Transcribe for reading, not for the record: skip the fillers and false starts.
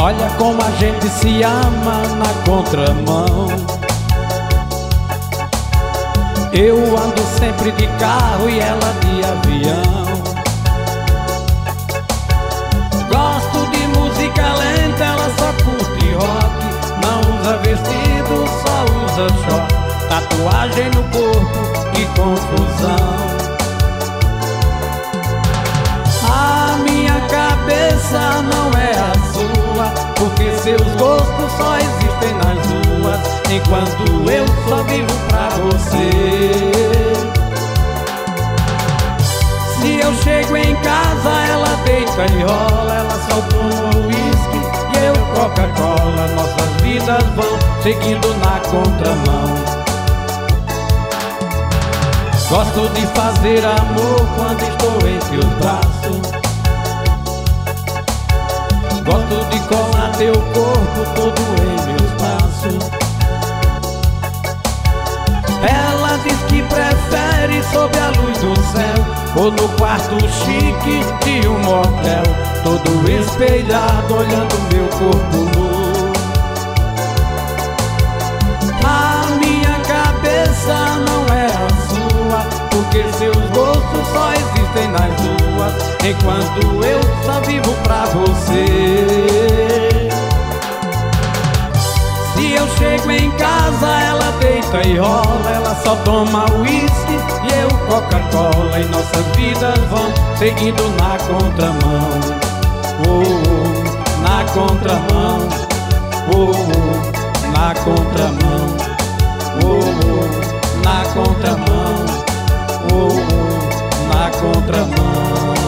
Olha como a gente se ama na contramão. Eu ando sempre de carro e ela de avião. Gosto de música lenta, ela só curte rock. Não usa vestido, só usa short. Tatuagem no corpo, que confusão. A minha cabeça não é a sua, porque seus gostos só existem nas ruas, enquanto eu só vivo pra você. Se eu chego em casa, ela deita e rola. Ela só toma uísque e eu Coca-Cola. Nossas vidas vão seguindo na contramão. Gosto de fazer amor quando estou entre os braços. Gosto de colar teu corpo todo em meus braços. Ela diz que prefere sob a luz do céu, ou no quarto chique de um motel, todo espelhado olhando meu corpo nu. A minha cabeça não é a sua, porque seus gostos só existem nas ruas, enquanto eu só vivo pra você. Se eu chego em casa, ela deita e rola. Ela só toma uísque e eu Coca-Cola. E nossas vidas vão seguindo na contramão. Oh, na contramão. Oh, na contramão. Oh, na contramão. Oh, na contramão.